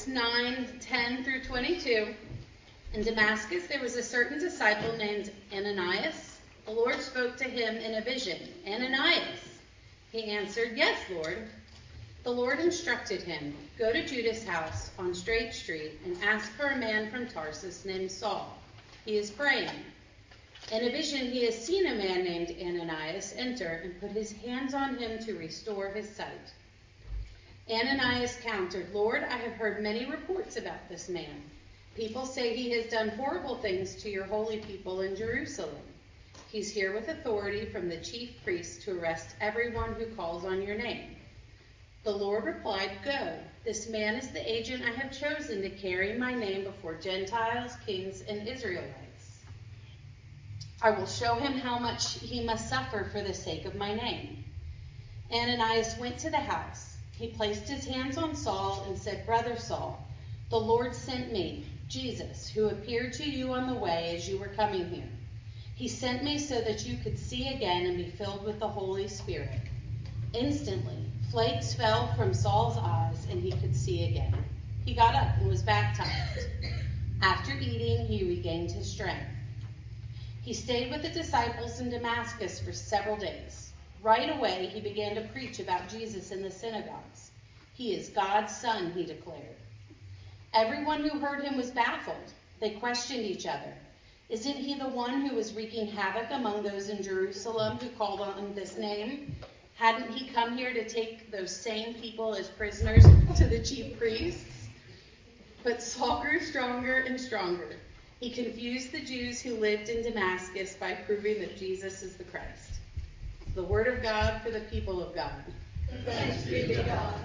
Acts 9:10 through 22. In Damascus there was a certain disciple named Ananias. The Lord spoke to him in a vision, "Ananias." He answered, "Yes, Lord." The Lord instructed him, "Go to Judas' house on Straight Street and ask for a man from Tarsus named Saul. He is praying. In a vision he has seen a man named Ananias enter and put his hands on him to restore his sight." Ananias countered, "Lord, I have heard many reports about this man. People say he has done horrible things to your holy people in Jerusalem. He's here with authority from the chief priests to arrest everyone who calls on your name." The Lord replied, "Go. This man is the agent I have chosen to carry my name before Gentiles, kings, and Israelites. I will show him how much he must suffer for the sake of my name." Ananias went to the house. He placed his hands on Saul and said, "Brother Saul, the Lord sent me, Jesus, who appeared to you on the way as you were coming here. He sent me so that you could see again and be filled with the Holy Spirit." Instantly, flakes fell from Saul's eyes and he could see again. He got up and was baptized. After eating, he regained his strength. He stayed with the disciples in Damascus for several days. Right away, he began to preach about Jesus in the synagogues. "He is God's son," he declared. Everyone who heard him was baffled. They questioned each other. "Isn't he the one who was wreaking havoc among those in Jerusalem who called on this name? Hadn't he come here to take those same people as prisoners to the chief priests?" But Saul grew stronger and stronger. He confused the Jews who lived in Damascus by proving that Jesus is the Christ. The word of God for the people of God. Thanks be to God.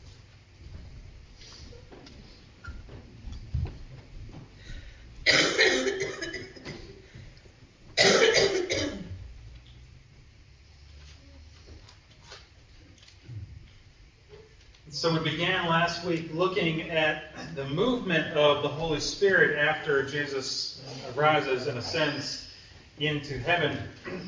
So we began last week looking at the movement of the Holy Spirit after Jesus rises and ascends into heaven,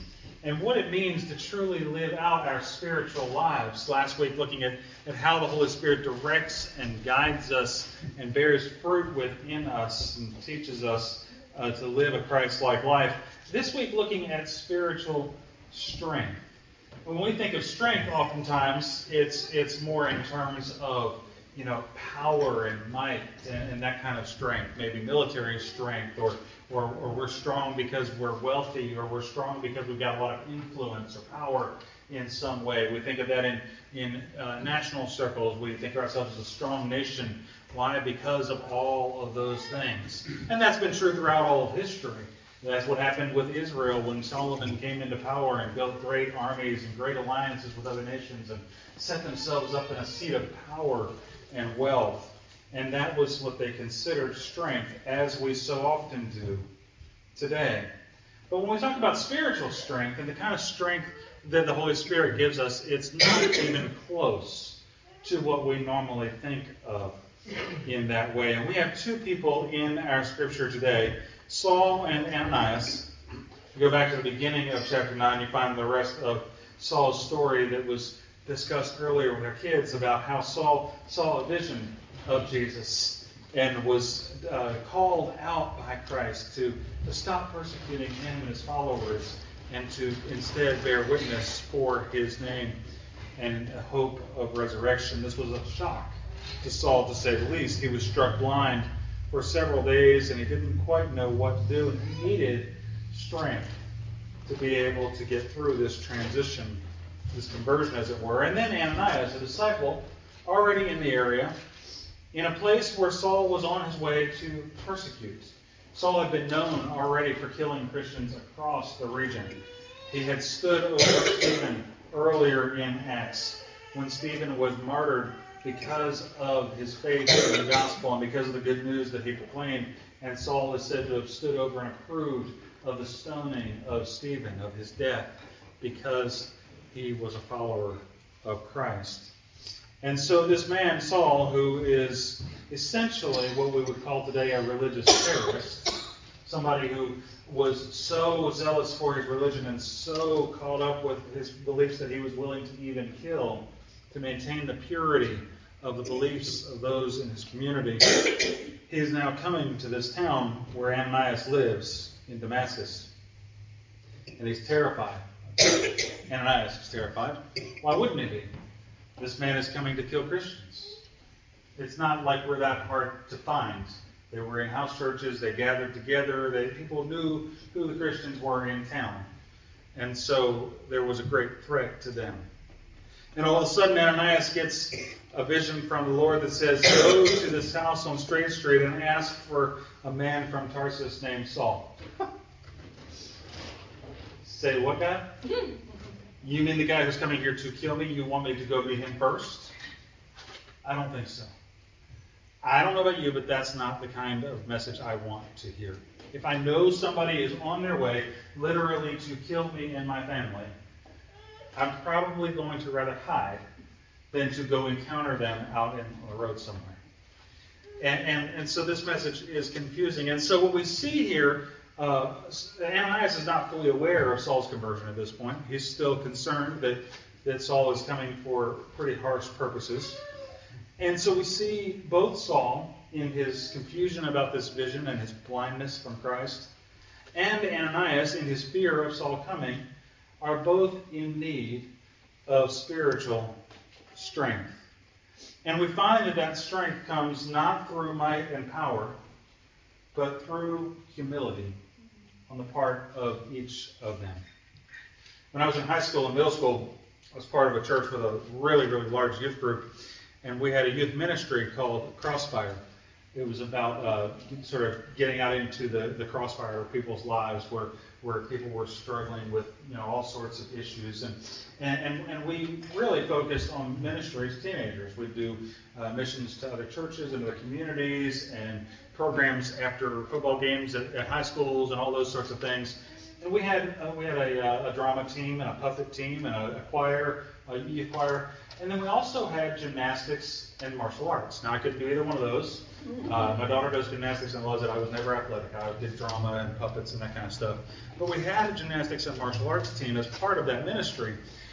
and what it means to truly live out our spiritual lives. Last week looking at how the Holy Spirit directs and guides us and bears fruit within us and teaches us to live a Christ-like life. This week looking at spiritual strength. When we think of strength, oftentimes it's more in terms of power and might and that kind of strength, maybe military strength, or we're strong because we're wealthy, or we're strong because we've got a lot of influence or power in some way. We think of that in national circles. We think of ourselves as a strong nation. Why? Because of all of those things. And that's been true throughout all of history. That's what happened with Israel when Solomon came into power and built great armies and great alliances with other nations and set themselves up in a seat of power and wealth. And that was what they considered strength, as we so often do today. But when we talk about spiritual strength and the kind of strength that the Holy Spirit gives us, it's not even close to what we normally think of in that way. And we have two people in our scripture today, Saul and Ananias. If you go back to the beginning of chapter 9, you find the rest of Saul's story that was discussed earlier with our kids about how Saul saw a vision of Jesus and was called out by Christ to stop persecuting him and his followers and to instead bear witness for his name and a hope of resurrection. This was a shock to Saul, to say the least. He was struck blind for several days and he didn't quite know what to do, and he needed strength to be able to get through this transition, this conversion as it were. And then Ananias, a disciple, already in the area, in a place where Saul was on his way to persecute. Saul had been known already for killing Christians across the region. He had stood over Stephen earlier in Acts when Stephen was martyred because of his faith in the gospel and because of the good news that he proclaimed. And Saul is said to have stood over and approved of the stoning of Stephen, of his death, because he was a follower of Christ. And so this man, Saul, who is essentially what we would call today a religious terrorist, somebody who was so zealous for his religion and so caught up with his beliefs that he was willing to even kill to maintain the purity of the beliefs of those in his community, he is now coming to this town where Ananias lives in Damascus. And he's terrified. Ananias is terrified. Why wouldn't he be? This man is coming to kill Christians. It's not like we're that hard to find. They were in house churches. They gathered together. People knew who the Christians were in town. And so there was a great threat to them. And all of a sudden, Ananias gets a vision from the Lord that says, go to this house on Straight Street and ask for a man from Tarsus named Saul. Say, what guy? You mean the guy who's coming here to kill me? You want me to go meet him first? I don't think so. I don't know about you, but that's not the kind of message I want to hear. If I know somebody is on their way, literally to kill me and my family, I'm probably going to rather hide than to go encounter them out in the road somewhere. And so this message is confusing. And so what we see here, Ananias is not fully aware of Saul's conversion at this point. He's still concerned that Saul is coming for pretty harsh purposes. And so we see both Saul in his confusion about this vision and his blindness from Christ, and Ananias in his fear of Saul coming, are both in need of spiritual strength. And we find that strength comes not through might and power, but through humility on the part of each of them. When I was in high school and middle school, I was part of a church with a really, really large youth group, and we had a youth ministry called Crossfire. It was about sort of getting out into the crossfire of people's lives where people were struggling with all sorts of issues. And we really focused on ministry to teenagers. We'd do missions to other churches and other communities and programs after football games at high schools and all those sorts of things. And we had a drama team and a puppet team and a choir, a youth choir. And then we also had gymnastics and martial arts. Now, I couldn't do either one of those. My daughter does gymnastics and loves it. I was never athletic. I did drama and puppets and that kind of stuff. But we had a gymnastics and martial arts team as part of that ministry.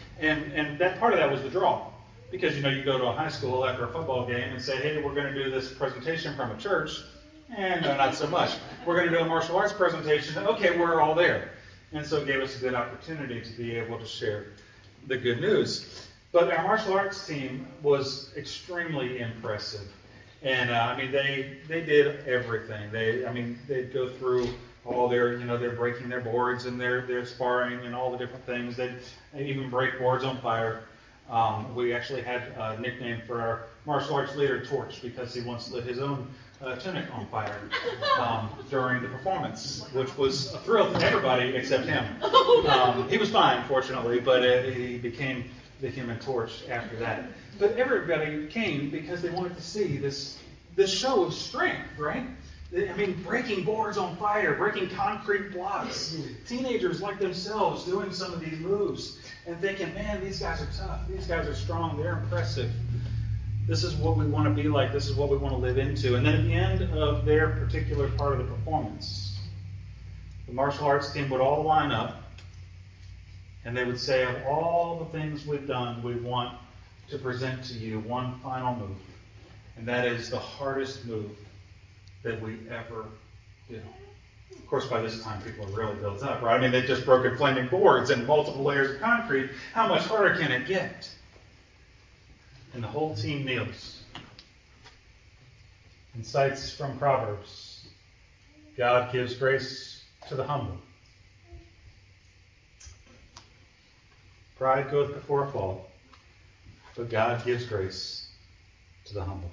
And that part of that was the draw. Because, you go to a high school after a football game and say, hey, we're going to do this presentation from a church. And no, not so much. We're going to do a martial arts presentation. Okay, we're all there. And so it gave us a good opportunity to be able to share the good news. But our martial arts team was extremely impressive. And they did everything. They'd go through all their, they're breaking their boards and they're sparring and all the different things. They'd even break boards on fire. We actually had a nickname for our martial arts leader, Torch, because he once lit his own tunic on fire during the performance, which was a thrill to everybody except him. He was fine, fortunately, but he became the Human Torch after that. But everybody came because they wanted to see this show of strength, right? Breaking boards on fire, breaking concrete blocks. Teenagers like themselves doing some of these moves and thinking, man, these guys are tough. These guys are strong. They're impressive. This is what we want to be like. This is what we want to live into. And then at the end of their particular part of the performance, the martial arts team would all line up and they would say, of all the things we've done, we want to present to you one final move. And that is the hardest move that we ever do. Of course, by this time, people are really built up, right? They've just broken flaming boards and multiple layers of concrete. How much harder can it get? And the whole team kneels and cites from Proverbs, God gives grace to the humble. Pride goeth before a fall, but God gives grace to the humble.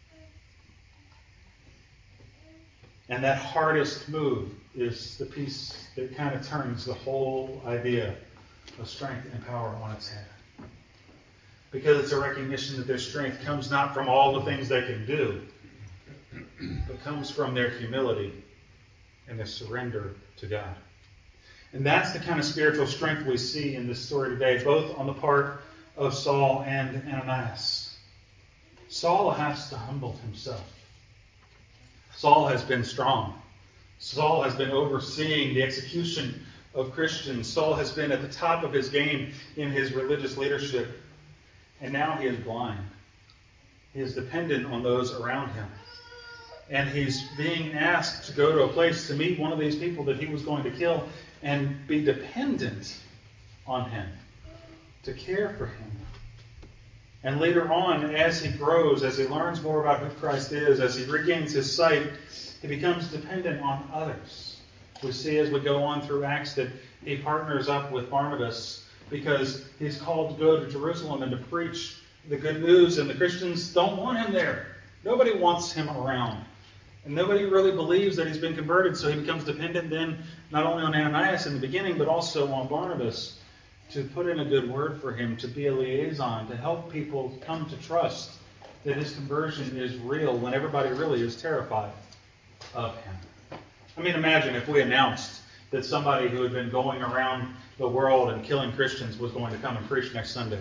And that hardest move is the piece that kind of turns the whole idea of strength and power on its head. Because it's a recognition that their strength comes not from all the things they can do, but comes from their humility and their surrender to God. And that's the kind of spiritual strength we see in this story today, both on the part of Saul and Ananias. Saul has to humble himself. Saul has been strong. Saul has been overseeing the execution of Christians. Saul has been at the top of his game in his religious leadership. And now he is blind. He is dependent on those around him. And he's being asked to go to a place to meet one of these people that he was going to kill and be dependent on him, to care for him. And later on, as he grows, as he learns more about who Christ is, as he regains his sight, he becomes dependent on others. We see as we go on through Acts that he partners up with Barnabas because he's called to go to Jerusalem and to preach the good news, and the Christians don't want him there. Nobody wants him around. And nobody really believes that he's been converted, so he becomes dependent then not only on Ananias in the beginning, but also on Barnabas to put in a good word for him, to be a liaison, to help people come to trust that his conversion is real when everybody really is terrified of him. I mean, imagine if we announced that somebody who had been going around the world and killing Christians was going to come and preach next Sunday.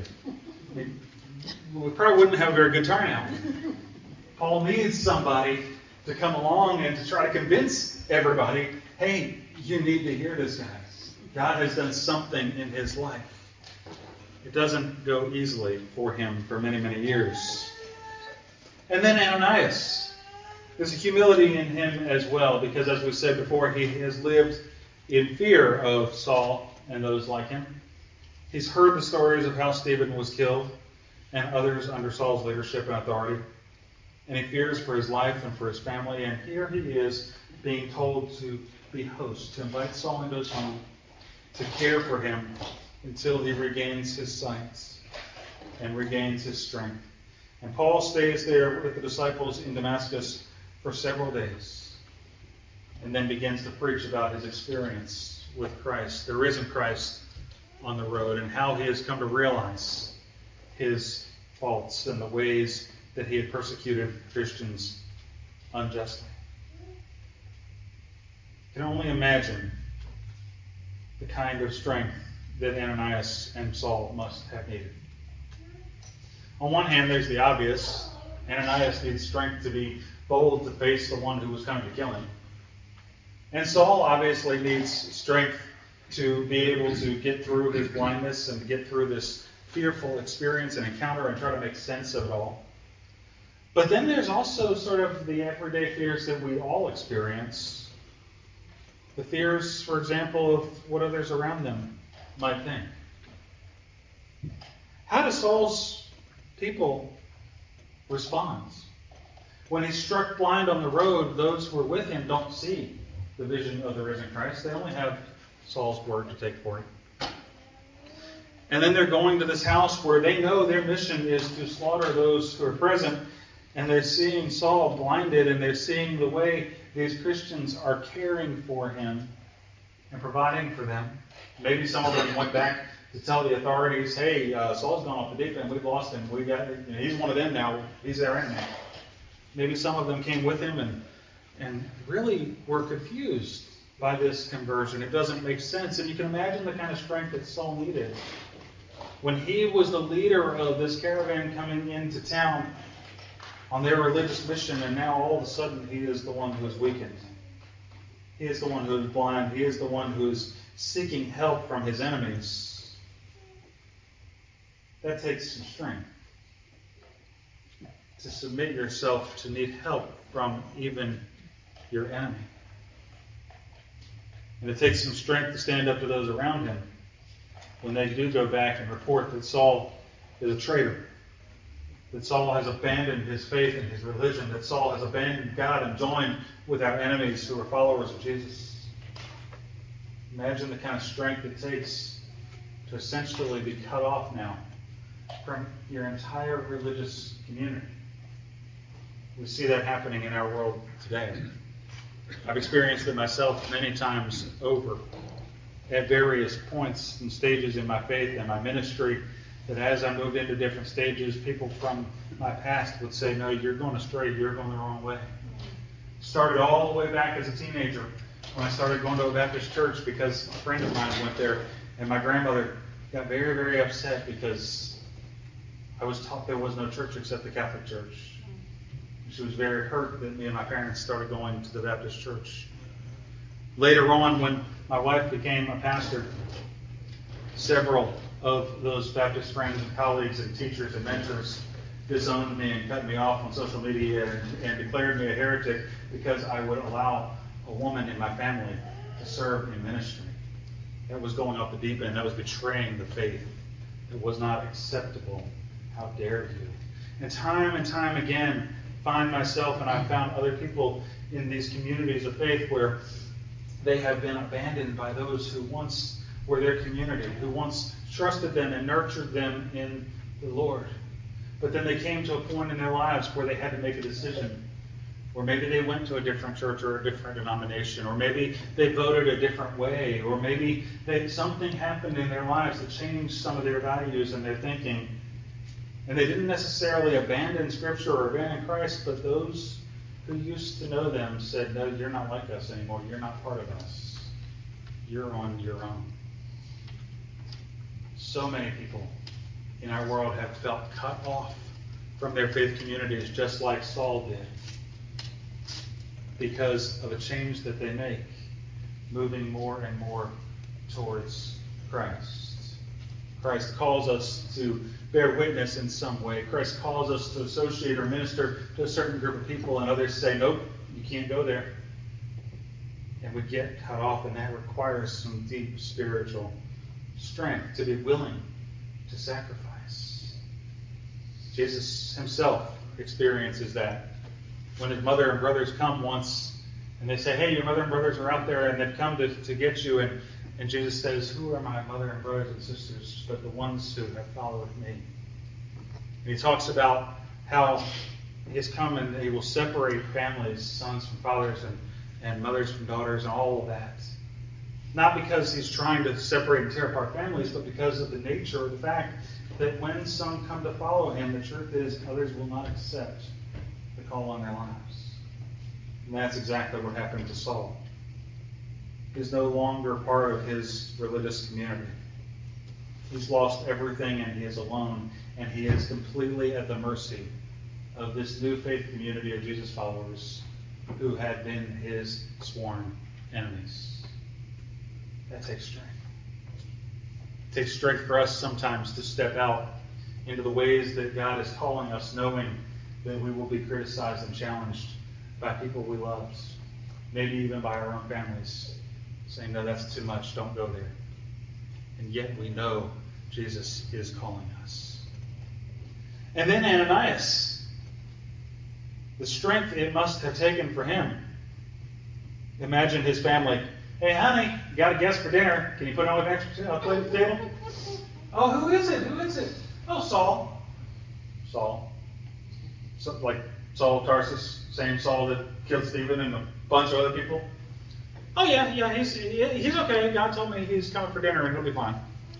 We probably wouldn't have a very good turnout. Paul needs somebody to come along and to try to convince everybody, hey, you need to hear this guy. God has done something in his life. It doesn't go easily for him for many, many years. And then Ananias. There's a humility in him as well, because as we said before, he has lived in fear of Saul and those like him. He's heard the stories of how Stephen was killed and others under Saul's leadership and authority. And he fears for his life and for his family. And here he is being told to be host, to invite Saul into his home, to care for him until he regains his sight and regains his strength. And Paul stays there with the disciples in Damascus for several days and then begins to preach about his experience with Christ, the risen Christ, on the road, and how he has come to realize his faults and the ways that he had persecuted Christians unjustly. You can only imagine the kind of strength that Ananias and Saul must have needed. On one hand, there's the obvious. Ananias needs strength to be bold to face the one who was coming to kill him. And Saul obviously needs strength to be able to get through his blindness and to get through this fearful experience and encounter and try to make sense of it all. But then there's also sort of the everyday fears that we all experience. The fears, for example, of what others around them might think. How do Saul's people respond? When he's struck blind on the road, those who are with him don't see the vision of the risen Christ. They only have Saul's word to take for him. And then they're going to this house where they know their mission is to slaughter those who are present. And they're seeing Saul blinded, and they're seeing the way these Christians are caring for him and providing for them. Maybe some of them went back to tell the authorities, hey, Saul's gone off the deep end. We've lost him. He's one of them now. He's our enemy. Maybe some of them came with him and really were confused by this conversion. It doesn't make sense. And you can imagine the kind of strength that Saul needed when he was the leader of this caravan coming into town on their religious mission, and now all of a sudden he is the one who is weakened. He is the one who is blind. He is the one who is seeking help from his enemies. That takes some strength. To submit yourself to need help from even your enemy. And it takes some strength to stand up to those around him when they do go back and report that Saul is a traitor. That Saul has abandoned his faith and his religion. That Saul has abandoned God and joined with our enemies who are followers of Jesus. Imagine the kind of strength it takes to essentially be cut off now from your entire religious community. We see that happening in our world today. I've experienced it myself many times over at various points and stages in my faith and my ministry, that as I moved into different stages, people from my past would say, no, you're going astray, you're going the wrong way. Started all the way back as a teenager when I started going to a Baptist church because a friend of mine went there, and my grandmother got very, very upset because I was taught there was no church except the Catholic Church. She was very hurt that me and my parents started going to the Baptist church. Later on, when my wife became a pastor, several of those Baptist friends and colleagues and teachers and mentors disowned me and cut me off on social media and declared me a heretic because I would allow a woman in my family to serve in ministry. That was going off the deep end. That was betraying the faith. It was not acceptable. How dare you? And time again, find myself, and I've found other people in these communities of faith where they have been abandoned by those who once were their community, who once trusted them and nurtured them in the Lord. But then they came to a point in their lives where they had to make a decision. Or maybe they went to a different church or a different denomination, or maybe they voted a different way, or maybe something happened in their lives that changed some of their values and their thinking. And they didn't necessarily abandon Scripture or abandon Christ, but those who used to know them said, no, you're not like us anymore. You're not part of us. You're on your own. So many people in our world have felt cut off from their faith communities, just like Saul did, because of a change that they make, moving more and more towards Christ. Christ calls us to bear witness in some way. Christ calls us to associate or minister to a certain group of people, and others say, nope, you can't go there. And we get cut off, and that requires some deep spiritual strength to be willing to sacrifice. Jesus himself experiences that. When his mother and brothers come once, and they say, hey, your mother and brothers are out there, and they've come to get you, and Jesus says, who are my mother and brothers and sisters but the ones who have followed me? And he talks about how he has come and he will separate families, sons from fathers and mothers from daughters and all of that. Not because he's trying to separate and tear apart families, but because of the nature of the fact that when some come to follow him, the truth is others will not accept the call on their lives. And that's exactly what happened to Saul. He's no longer part of his religious community. He's lost everything and he is alone, and he is completely at the mercy of this new faith community of Jesus followers who had been his sworn enemies. That takes strength. It takes strength for us sometimes to step out into the ways that God is calling us, knowing that we will be criticized and challenged by people we loved, maybe even by our own families, saying, no, that's too much, don't go there. And yet we know Jesus is calling us. And then Ananias, the strength it must have taken for him. Imagine his family. Hey, honey, you got a guest for dinner. Can you put on an extra plate at the table? Oh, who is it? Who is it? Oh, Saul. Saul. So, like Saul of Tarsus, same Saul that killed Stephen and a bunch of other people. Oh, yeah, he's okay. God told me he's coming for dinner and he'll be fine.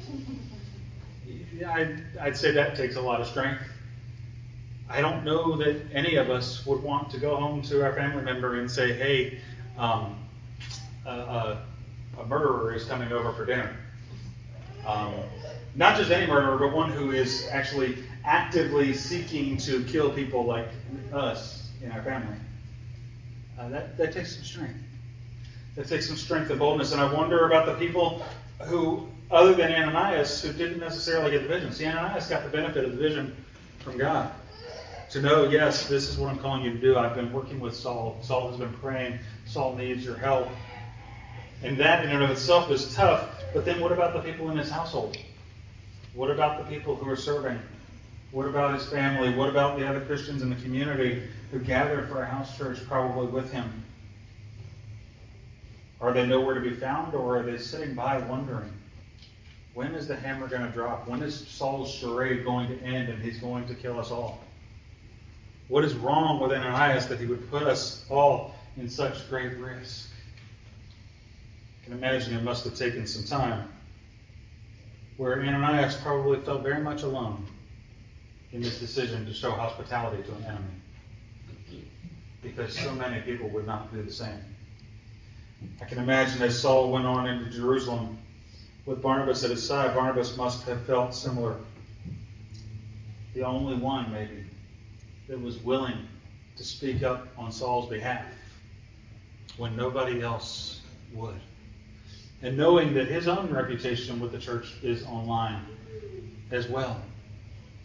I'd say that takes a lot of strength. I don't know that any of us would want to go home to our family member and say, hey, a murderer is coming over for dinner. Not just any murderer, but one who is actually actively seeking to kill people like us in our family. That takes some strength. That takes some strength and boldness. And I wonder about the people who, other than Ananias, who didn't necessarily get the vision. See, Ananias got the benefit of the vision from God. To know, yes, this is what I'm calling you to do. I've been working with Saul. Saul has been praying. Saul needs your help. And that in and of itself is tough. But then what about the people in his household? What about the people who are serving? What about his family? What about the other Christians in the community who gather for a house church probably with him? Are they nowhere to be found, or are they sitting by wondering, when is the hammer going to drop? When is Saul's charade going to end and he's going to kill us all? What is wrong with Ananias that he would put us all in such great risk? I can imagine it must have taken some time, where Ananias probably felt very much alone in this decision to show hospitality to an enemy, because so many people would not do the same. I can imagine as Saul went on into Jerusalem with Barnabas at his side, Barnabas must have felt similar. The only one, maybe, that was willing to speak up on Saul's behalf when nobody else would. And knowing that his own reputation with the church is online as well.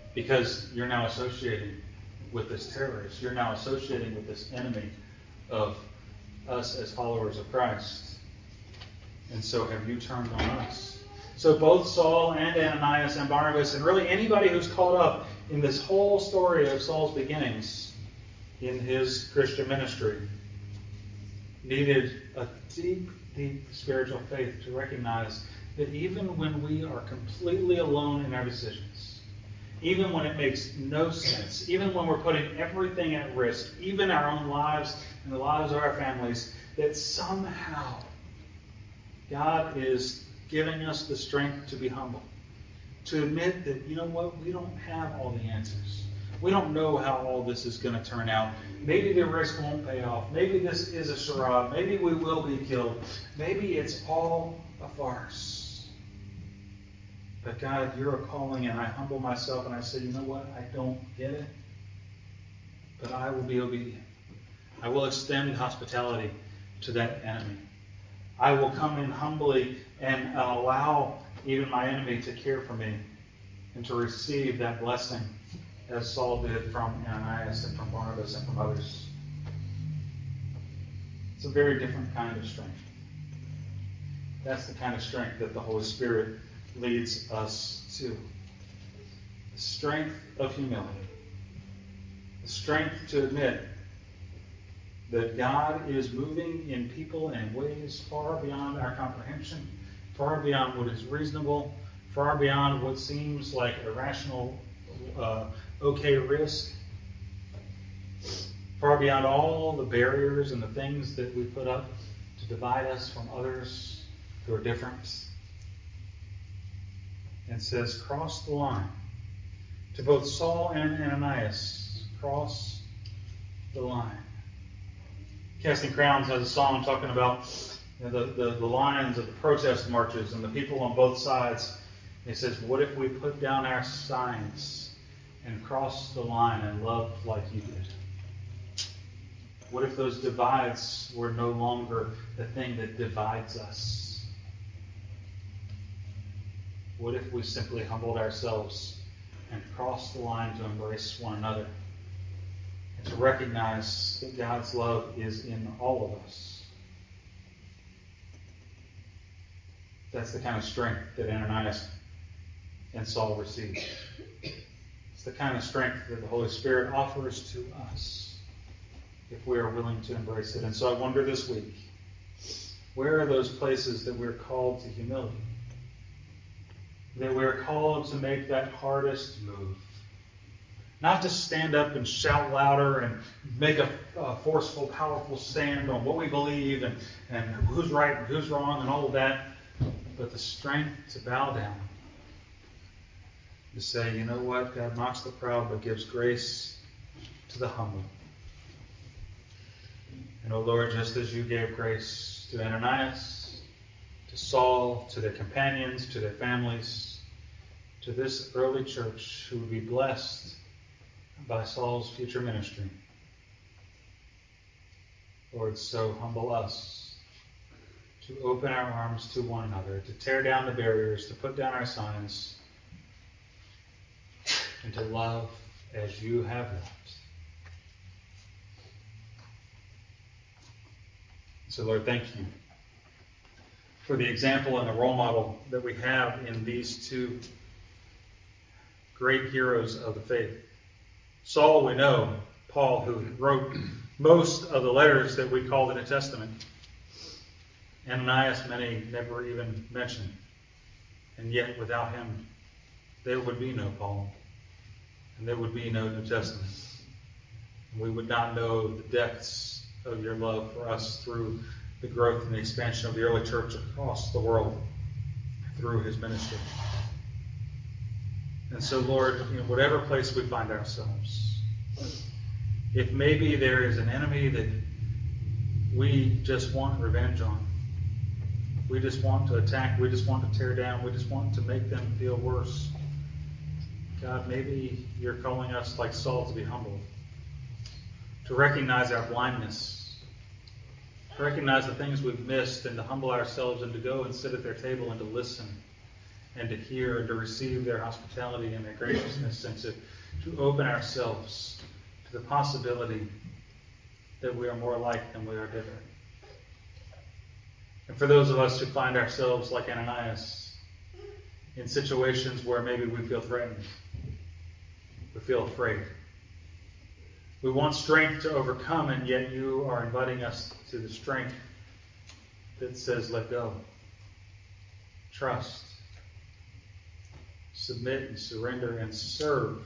because you're now associating with this terrorist. You're now associating with this enemy of us as followers of Christ. And so have you turned on us? So both Saul and Ananias and Barnabas, and really anybody who's caught up in this whole story of Saul's beginnings in his Christian ministry, needed a deep, deep spiritual faith to recognize that even when we are completely alone in our decisions, even when it makes no sense, even when we're putting everything at risk, even our own lives and the lives of our families, that somehow God is giving us the strength to be humble, to admit that, you know what, we don't have all the answers. We don't know how all this is going to turn out. Maybe the risk won't pay off. Maybe this is a charade. Maybe we will be killed. Maybe it's all a farce. But God, you're calling, and I humble myself and I say, you know what, I don't get it, but I will be obedient. I will extend hospitality to that enemy. I will come in humbly and allow even my enemy to care for me and to receive that blessing as Saul did from Ananias and from Barnabas and from others. It's a very different kind of strength. That's the kind of strength that the Holy Spirit leads us to. The strength of humility. The strength to admit that God is moving in people in ways far beyond our comprehension, far beyond what is reasonable, far beyond what seems like a rational, okay risk, far beyond all the barriers and the things that we put up to divide us from others who are different. And says, cross the line. To both Saul and Ananias, cross the line. Casting Crowns has a song talking about the lines of the protest marches and the people on both sides. It says, what if we put down our signs and cross the line and love like you did? What if those divides were no longer the thing that divides us? What if we simply humbled ourselves and crossed the line to embrace one another and to recognize that God's love is in all of us? That's the kind of strength that Ananias and Saul received. It's the kind of strength that the Holy Spirit offers to us if we are willing to embrace it. And so I wonder this week, where are those places that we're called to humility? That we're called to make that hardest move. Not to stand up and shout louder and make a forceful, powerful stand on what we believe and who's right and who's wrong and all of that, but the strength to bow down. To say, you know what, God mocks the proud but gives grace to the humble. And oh Lord, just as you gave grace to Ananias, to Saul, to their companions, to their families, to this early church who would be blessed by Saul's future ministry, Lord, so humble us to open our arms to one another, to tear down the barriers, to put down our signs, and to love as you have loved. So, Lord, thank you for the example and the role model that we have in these two great heroes of the faith. Saul, we know, Paul, who wrote most of the letters that we call the New Testament. Ananias, many never even mentioned. And yet, without him, there would be no Paul. And there would be no New Testament. And we would not know the depths of your love for us through the growth and the expansion of the early church across the world through his ministry. And so, Lord, in whatever place we find ourselves, if maybe there is an enemy that we just want revenge on, we just want to attack, we just want to tear down, we just want to make them feel worse, God, maybe you're calling us like Saul to be humble, to recognize our blindness, to recognize the things we've missed, and to humble ourselves and to go and sit at their table and to listen and to hear and to receive their hospitality and their graciousness, and to open ourselves to the possibility that we are more alike than we are different. And for those of us who find ourselves like Ananias in situations where maybe we feel threatened, we feel afraid, we want strength to overcome, and yet you are inviting us to the strength that says let go, trust, submit and surrender and serve.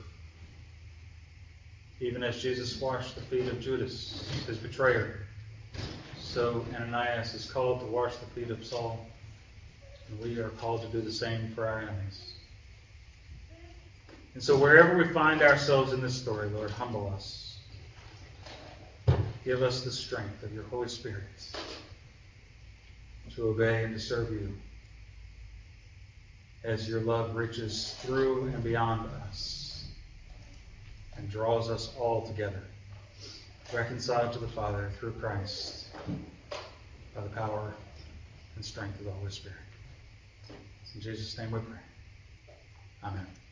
Even as Jesus washed the feet of Judas, his betrayer, so Ananias is called to wash the feet of Saul, and we are called to do the same for our enemies. And so wherever we find ourselves in this story, Lord, humble us. Give us the strength of your Holy Spirit to obey and to serve you as your love reaches through and beyond us and draws us all together, reconciled to the Father through Christ by the power and strength of the Holy Spirit. In Jesus' name we pray. Amen.